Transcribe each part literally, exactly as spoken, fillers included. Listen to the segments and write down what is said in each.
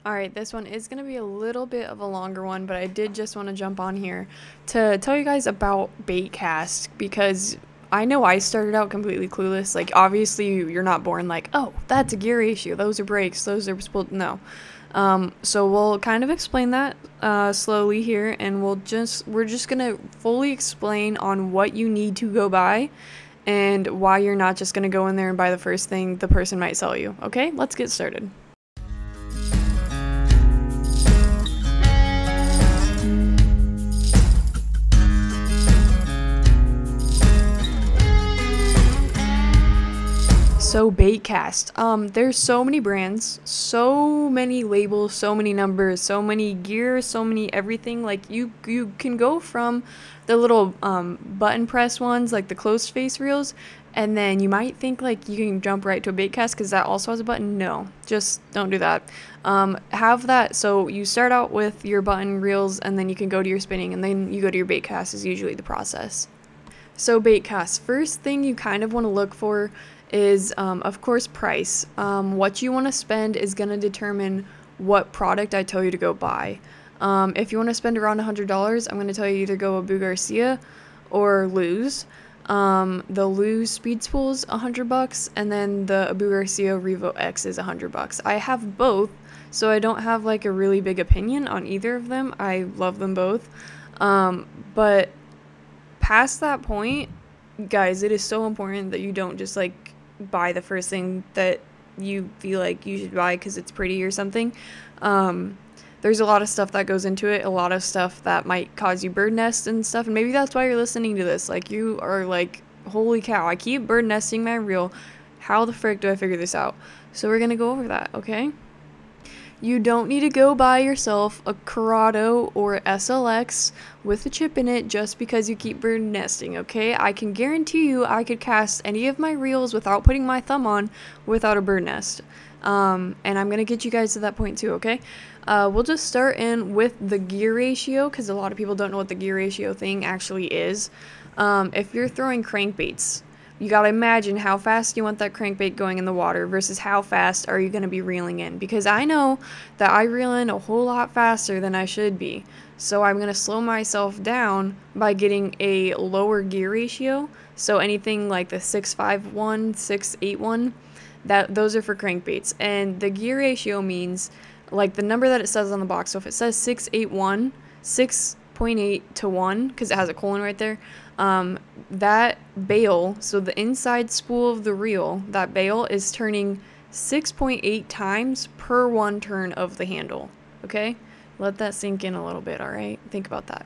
All right, this one is going to be a little bit of a longer one, but I did just want to jump on here to tell you guys about Baitcast because I know I started out completely clueless. Like, obviously, you're not born like, oh, that's a gear ratio, those are brakes, those are split. No. Um, so we'll kind of explain that uh, slowly here, and we'll just we're just gonna fully explain on what you need to go buy and why you're not just gonna go in there and buy the first thing the person might sell you. Okay, let's get started. So Baitcast, um, there's so many brands, so many labels, so many numbers, so many gears, so many everything. Like you, you can go from the little um, button press ones, like the closed face reels, and then you might think like you can jump right to a Baitcast because that also has a button. No, just don't do that. Um, have that. So you start out with your button reels, and then you can go to your spinning, and then you go to your Baitcast is usually the process. So Baitcast, first thing you kind of want to look for is, um, of course, price. Um, what you want to spend is going to determine what product I tell you to go buy. Um, if you want to spend around one hundred dollars, I'm going to tell you either go Abu Garcia or Lose. Um, the Lose Speed Spool is one hundred bucks, and then the Abu Garcia Revo X is one hundred bucks. I have both, so I don't have like a really big opinion on either of them. I love them both. Um, but past that point, guys, it is so important that you don't just like buy the first thing that you feel like you should buy because it's pretty or something. Um, there's a lot of stuff that goes into it, a lot of stuff that might cause you bird nest and stuff, and maybe that's why you're listening to this. Like, you are like, holy cow, I keep bird nesting my reel. How the frick do I figure this out? So we're gonna go over that, okay? You don't need to go buy yourself a Corrado or S L X with a chip in it just because you keep bird nesting, okay? I can guarantee you I could cast any of my reels without putting my thumb on without a bird nest. Um, and I'm going to get you guys to that point too, okay? Uh, we'll just start in with the gear ratio because a lot of people don't know what the gear ratio thing actually is. Um, if you're throwing crankbaits, you gotta imagine how fast you want that crankbait going in the water versus how fast are you gonna be reeling in. Because I know that I reel in a whole lot faster than I should be. So I'm gonna slow myself down by getting a lower gear ratio. So anything like the six five one, six eight one, that those are for crankbaits. And the gear ratio means like the number that it says on the box. So if it says six eight one, six point eight to one, because it has a colon right there, um, that bail, so the inside spool of the reel, that bail is turning six point eight times per one turn of the handle, okay? Let that sink in a little bit, all right? Think about that.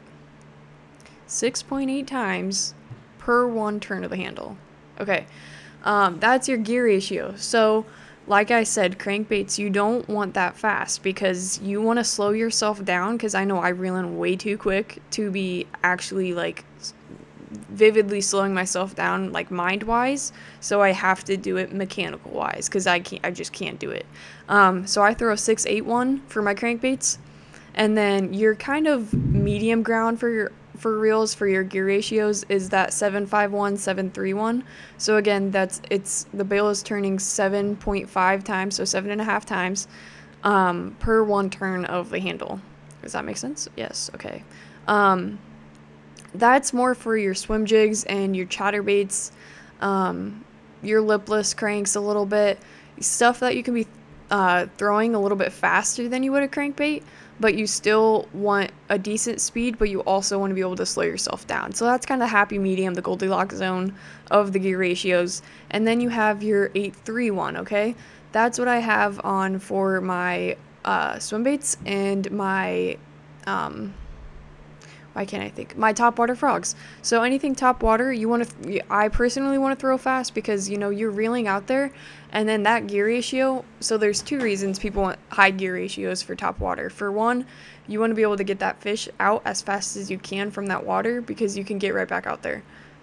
six point eight times per one turn of the handle. Okay, um, that's your gear ratio. So, like I said, crankbaits, you don't want that fast because you want to slow yourself down, because I know I reel in way too quick to be actually like vividly slowing myself down like mind wise, so I have to do it mechanical wise because I can't I just can't do it. Um, so I throw a six eight one for my crankbaits, and then your kind of medium ground for your for reels for your gear ratios is that seven five one, seven three one. So again, that's it's the bail is turning seven point five times, so seven and a half times um, per one turn of the handle. Does that make sense? Yes. Okay. Um, that's more for your swim jigs and your chatterbaits, um, your lipless cranks a little bit, stuff that you can be uh, throwing a little bit faster than you would a crankbait, but you still want a decent speed, but you also want to be able to slow yourself down. So that's kind of the happy medium, the Goldilocks zone of the gear ratios. And then you have your eight three one, okay? That's what I have on for my uh, swim baits and my... Um, Why can't I think? My top water frogs. So anything top water, you want to, I personally want to throw fast because, you know, you're reeling out there, and then that gear ratio, so there's two reasons people want high gear ratios for top water. For one, you want to be able to get that fish out as fast as you can from that water because you can get right back out there.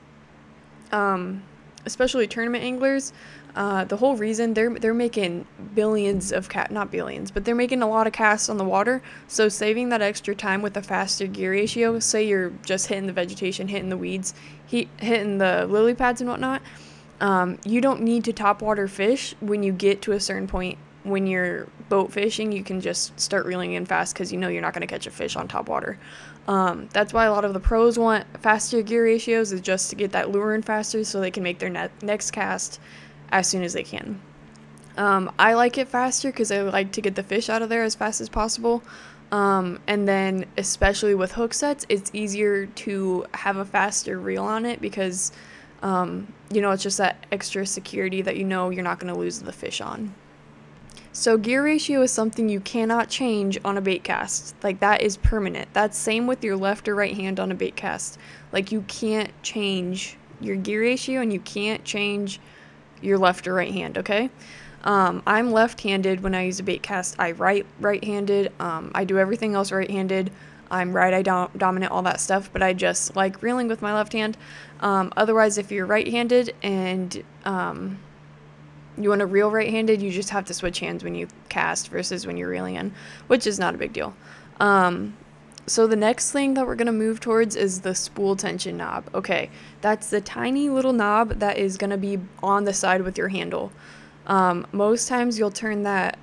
Um, especially tournament anglers, uh, the whole reason they're they're making billions of cat not billions, but they're making a lot of casts on the water. So saving that extra time with a faster gear ratio, say you're just hitting the vegetation, hitting the weeds, he, hitting the lily pads and whatnot, um, you don't need to top water fish when you get to a certain point when you're boat fishing, you can just start reeling in fast because you know you're not going to catch a fish on top water. Um, that's why a lot of the pros want faster gear ratios, is just to get that lure in faster so they can make their ne- next cast as soon as they can. Um, I like it faster because I like to get the fish out of there as fast as possible. Um, and then especially with hook sets, it's easier to have a faster reel on it because, um, you know, it's just that extra security that you know you're not going to lose the fish on. So gear ratio is something you cannot change on a bait cast. Like, that is permanent. That's same with your left or right hand on a bait cast. Like, you can't change your gear ratio and you can't change your left or right hand, okay? Um, I'm left-handed when I use a bait cast. I write right-handed. Um, I do everything else right-handed. I'm right-eye dom- dominant, all that stuff, but I just like reeling with my left hand. Um, otherwise, if you're right-handed and um, you want to reel right-handed, you just have to switch hands when you cast versus when you're reeling in, which is not a big deal. Um, so the next thing that we're going to move towards is the spool tension knob. Okay, that's the tiny little knob that is going to be on the side with your handle. Um, most times you'll turn that,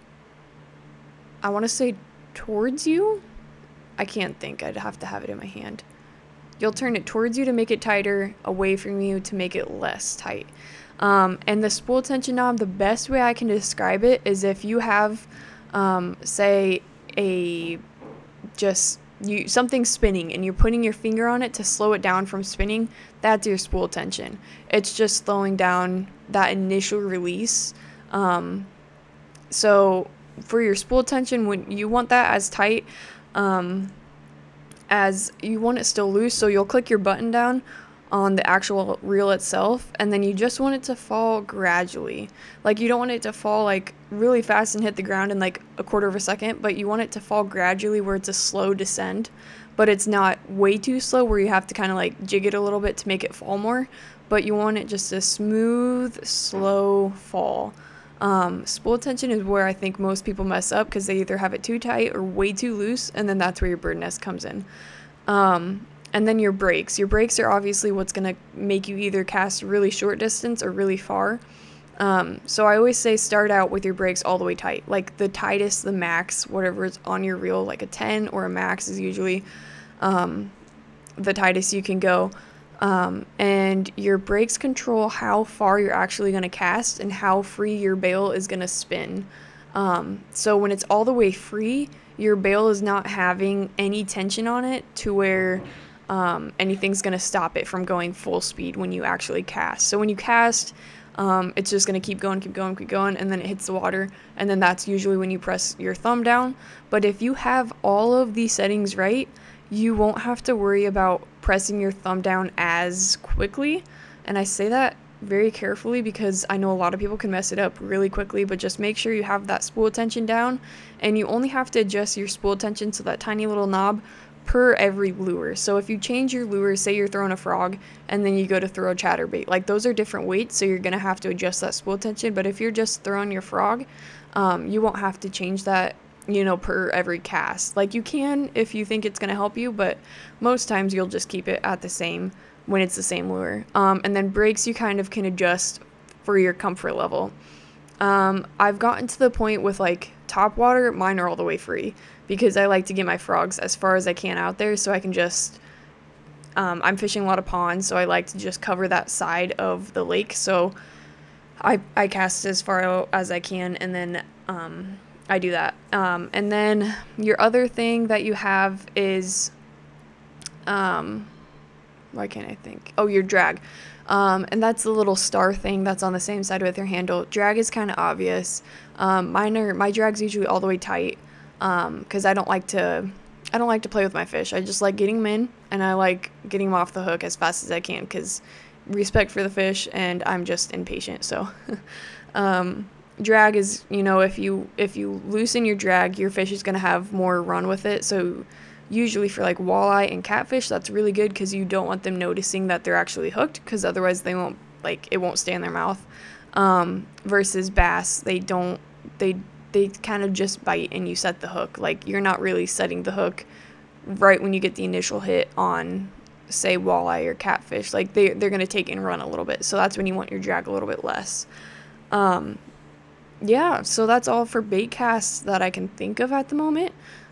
I want to say towards you. I can't think. I'd have to have it in my hand. You'll turn it towards you to make it tighter, away from you to make it less tight. Um, and the spool tension knob, the best way I can describe it is if you have, um, say, a just you something spinning and you're putting your finger on it to slow it down from spinning, that's your spool tension. It's just slowing down that initial release. Um, so for your spool tension, when you want that as tight um, as you want it still loose, so you'll click your button down on the actual reel itself, and then you just want it to fall gradually. Like, you don't want it to fall like really fast and hit the ground in like a quarter of a second, but you want it to fall gradually where it's a slow descent, but it's not way too slow where you have to kind of like jig it a little bit to make it fall more, but you want it just a smooth, slow fall. Um, spool tension is where I think most people mess up because they either have it too tight or way too loose, and then that's where your bird nest comes in. Um, And then your brakes. Your brakes are obviously what's going to make you either cast really short distance or really far. Um, so I always say start out with your brakes all the way tight. Like the tightest, the max, whatever is on your reel, like a ten or a max is usually um, the tightest you can go. Um, and your brakes control how far you're actually going to cast and how free your bail is going to spin. Um, so when it's all the way free, your bail is not having any tension on it to where um, anything's going to stop it from going full speed when you actually cast. So when you cast, um, it's just going to keep going, keep going, keep going, and then it hits the water, and then that's usually when you press your thumb down. But if you have all of these settings right, you won't have to worry about pressing your thumb down as quickly. And I say that very carefully because I know a lot of people can mess it up really quickly, but just make sure you have that spool tension down, and you only have to adjust your spool tension, so that tiny little knob, per every lure. So if you change your lure, say you're throwing a frog and then you go to throw a chatterbait, like those are different weights, so you're gonna have to adjust that spool tension. But if you're just throwing your frog, um, you won't have to change that, you know, per every cast. Like you can if you think it's gonna help you, but most times you'll just keep it at the same when it's the same lure. Um, and then brakes you kind of can adjust for your comfort level. Um, I've gotten to the point with like top water, mine are all the way free because I like to get my frogs as far as I can out there, so I can just, um, I'm fishing a lot of ponds, so I like to just cover that side of the lake. So I, I cast as far out as I can, and then um, I do that. Um, and then your other thing that you have is, um, why can't I think? Oh, your drag. Um, and that's the little star thing that's on the same side with your handle. Drag is kind of obvious. Um, mine are, my drag's usually all the way tight because um, I don't like to I don't like to play with my fish. I just like getting them in, and I like getting them off the hook as fast as I can because respect for the fish, and I'm just impatient. So um, drag is, you know, if you if you loosen your drag, your fish is going to have more run with it. So usually for like walleye and catfish, that's really good because you don't want them noticing that they're actually hooked, because otherwise they won't, like, it won't stay in their mouth. Um, versus bass, they don't, they they kind of just bite and you set the hook. Like, you're not really setting the hook right when you get the initial hit on, say, walleye or catfish. Like, they, they're going to take and run a little bit. So that's when you want your drag a little bit less. Um, yeah, so that's all for bait casts that I can think of at the moment.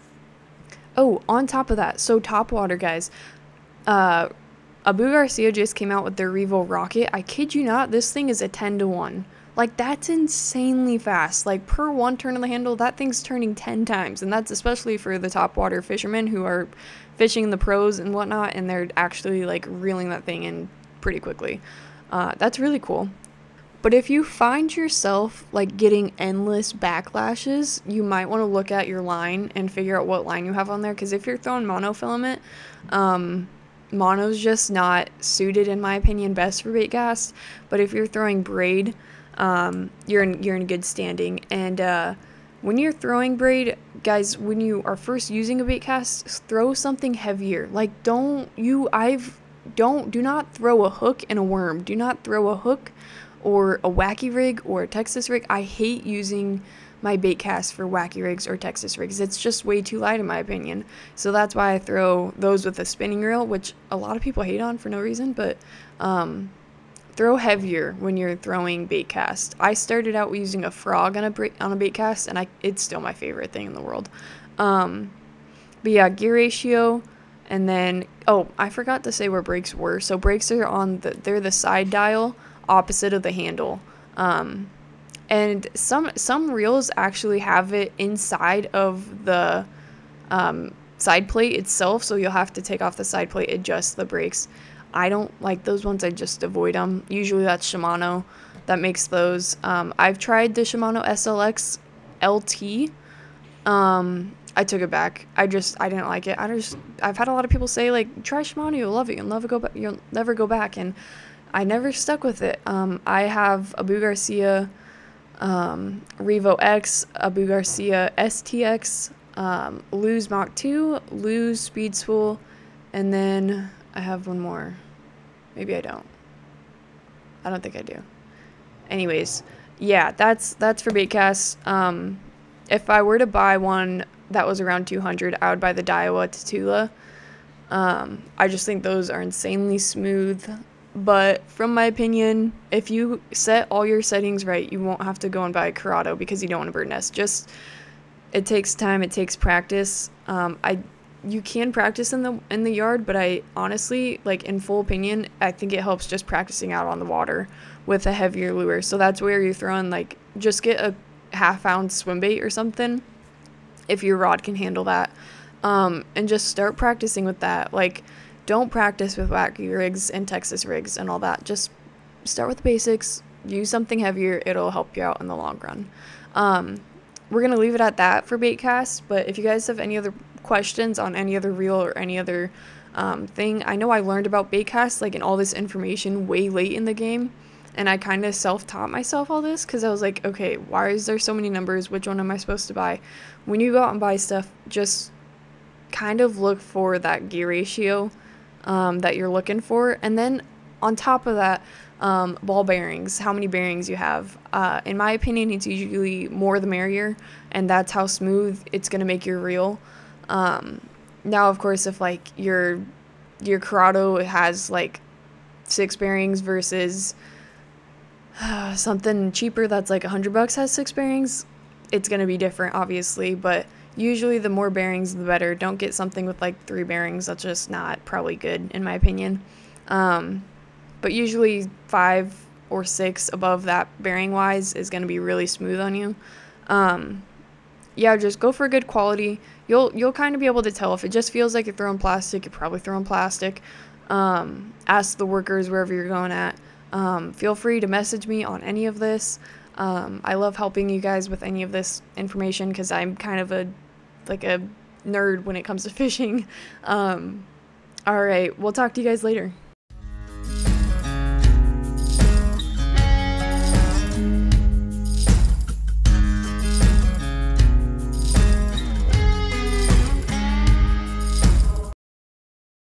Oh, on top of that, so Topwater, guys. Uh, Abu Garcia just came out with their Revo Rocket. I kid you not, this thing is a ten to one. Like, that's insanely fast. Like, per one turn of the handle, that thing's turning ten times. And that's especially for the topwater fishermen who are fishing in the pros and whatnot, and they're actually, like, reeling that thing in pretty quickly. Uh, that's really cool. But if you find yourself, like, getting endless backlashes, you might want to look at your line and figure out what line you have on there. Because if you're throwing monofilament, um... mono's just not suited, in my opinion, best for bait cast. But if you're throwing braid, um, you're in you're in good standing. And uh, when you're throwing braid, guys, when you are first using a bait cast, throw something heavier. Like, don't you I've don't do not throw a hook and a worm. Do not throw a hook or a wacky rig or a Texas rig. I hate using my bait cast for wacky rigs or Texas rigs. It's just way too light, in my opinion. So that's why I throw those with a spinning reel, which a lot of people hate on for no reason. But um, throw heavier when you're throwing bait cast. I started out using a frog on a bra- on a bait cast, and I it's still my favorite thing in the world. Um, but yeah, gear ratio, and then oh, I forgot to say where brakes were. So brakes are on the they're the side dial opposite of the handle. Um, And some some reels actually have it inside of the um, side plate itself, so you'll have to take off the side plate, adjust the brakes. I don't like those ones. I just avoid them. Usually that's Shimano that makes those. Um, I've tried the Shimano S L X L T. Um, I took it back. I just I didn't like it. I just I've had a lot of people say, like, try Shimano, you'll love it. You'll never go back. You'll never go back. And I never stuck with it. Um, I have Abu Garcia um, Revo X, Abu Garcia S T X, um, Lose Mach two, Lose Speed Spool, and then I have one more. Maybe I don't. I don't think I do. Anyways, yeah, that's that's for baitcasts. Um, if I were to buy one that was around two hundred, I would buy the Daiwa Tatula. Um, I just think those are insanely smooth. But from my opinion, if you set all your settings right, you won't have to go and buy a Curado because you don't want a bird nest. Just, it takes time, it takes practice. Um, I, you can practice in the in the yard, but I honestly, like, in full opinion, I think it helps just practicing out on the water with a heavier lure. So that's where you're throwing, like, just get a half ounce swim bait or something if your rod can handle that, um, and just start practicing with that. Like, don't practice with wacky rigs and Texas rigs and all that. Just start with the basics. Use something heavier. It'll help you out in the long run. Um, we're going to leave it at that for baitcasts. But if you guys have any other questions on any other reel or any other um, thing, I know I learned about baitcasts, like, and all this information way late in the game. And I kind of self-taught myself all this because I was like, okay, why is there so many numbers? Which one am I supposed to buy? When you go out and buy stuff, just kind of look for that gear ratio Um, that you're looking for. And then on top of that, um, ball bearings, how many bearings you have. Uh, in my opinion, it's usually more the merrier, and that's how smooth it's going to make your reel. Um, now, of course, if, like, your your Curado has, like, six bearings versus uh, something cheaper that's like a hundred bucks has six bearings, it's going to be different, obviously, but usually the more bearings the better. Don't get something with like three bearings. That's just not probably good, in my opinion. Um, but usually five or six above that bearing wise is going to be really smooth on you. Um, yeah, just go for good quality. You'll you'll kind of be able to tell if it just feels like you're throwing plastic. You're probably throwing plastic. Um, ask the workers wherever you're going at. Um, feel free to message me on any of this. Um, I love helping you guys with any of this information because I'm kind of a like a nerd when it comes to fishing. Um, all right, we'll talk to you guys later.